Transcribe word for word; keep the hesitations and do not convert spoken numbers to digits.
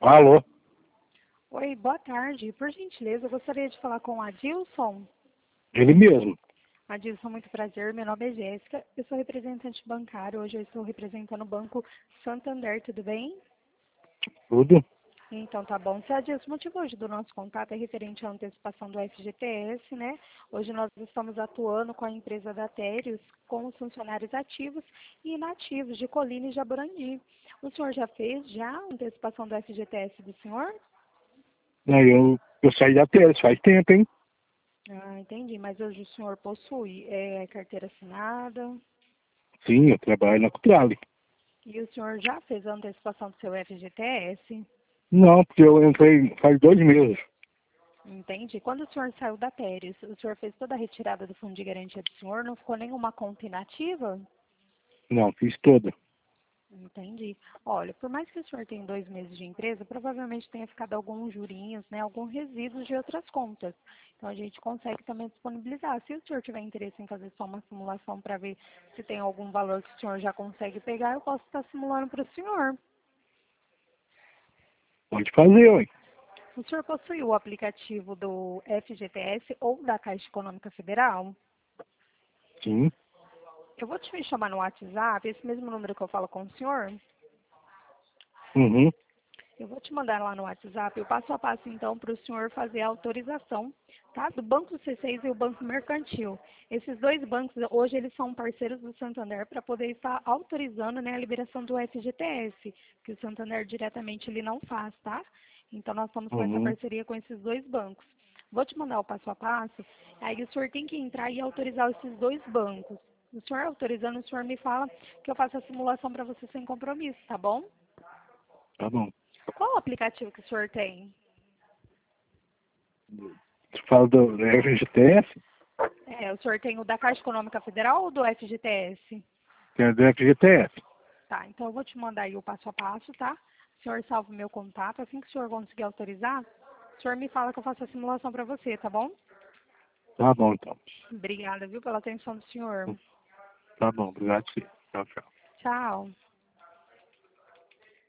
Alô? Oi, boa tarde. Por gentileza, eu gostaria de falar com o Adilson. Ele mesmo. Adilson, muito prazer. Meu nome é Jéssica. Eu sou representante bancário. Hoje eu estou representando o Banco Santander, tudo bem? Tudo? Então, tá bom. Se Adilson, o motivo hoje do nosso contato é referente à antecipação do F G T S, né? Hoje nós estamos atuando com a empresa da Térios, com os funcionários ativos e inativos de Colina e Jaborandi. O senhor já fez já a antecipação do F G T S do senhor? Aí eu, eu saí da Teles faz tempo, hein? Ah, entendi. Mas hoje o senhor possui é, carteira assinada Sim, eu trabalho na Cutrale. e o senhor já fez a antecipação do seu F G T S? Não, porque eu entrei faz dois meses. Entendi. Quando o senhor saiu da Pérez, o senhor fez toda a retirada do fundo de garantia do senhor? Não ficou nenhuma conta inativa? Não, fiz toda. Entendi. Olha, por mais que o senhor tenha dois meses de empresa, provavelmente tenha ficado alguns jurinhos, né, alguns resíduos de outras contas. Então a gente consegue também disponibilizar. Se o senhor tiver interesse em fazer só uma simulação para ver se tem algum valor que o senhor já consegue pegar, eu posso estar simulando para o senhor. Pode fazer, ué. O senhor possui o aplicativo do F G T S ou da Caixa Econômica Federal? Sim. Eu vou te chamar no WhatsApp, esse mesmo número que eu falo com o senhor. Uhum. Eu vou te mandar lá no WhatsApp o passo a passo, então, para o senhor fazer a autorização, tá? Do Banco C seis e o Banco Mercantil. Esses dois bancos, hoje, eles são parceiros do Santander para poder estar autorizando, né, a liberação do F G T S, que o Santander diretamente ele não faz, tá? Então, nós estamos com essa Uhum. parceria com esses dois bancos. Vou te mandar o passo a passo, aí o senhor tem que entrar e autorizar esses dois bancos. O senhor autorizando, o senhor me fala que eu faço a simulação para você sem compromisso, tá bom? Tá bom. Qual o aplicativo que o senhor tem? Você fala do F G T S? É, o senhor tem o da Caixa Econômica Federal ou do F G T S? Tem a do F G T S. Tá, então eu vou te mandar aí o passo a passo, tá? O senhor salva o meu contato. Assim que o senhor conseguir autorizar, o senhor me fala que eu faço a simulação para você, tá bom? Tá bom, então. Obrigada, viu, pela atenção do senhor. Tá bom, obrigado, sim. Tchau, tchau. Tchau.